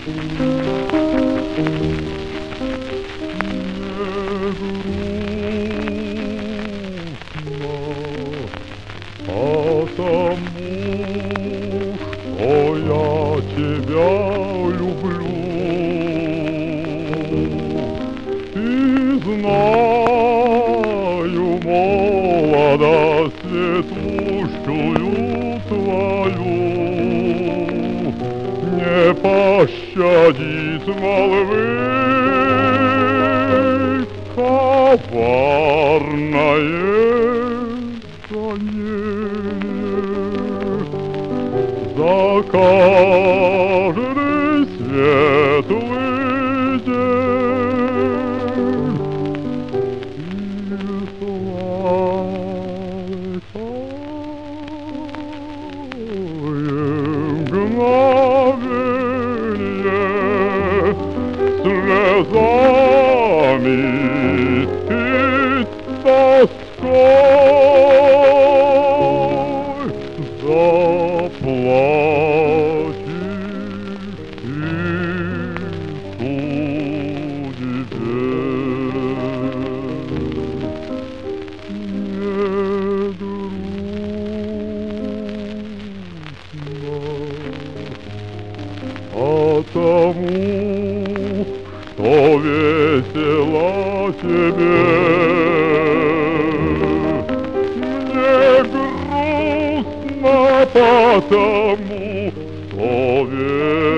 Потому что я тебя люблю и знаю молодость светлущую твою. Не пощадить молвы коварное за каждый светлый день и сладкое мгновенье слезами и тоской заплатишь и судьбе. Не грустно, потому что весело тебе. Мне грустно, потому что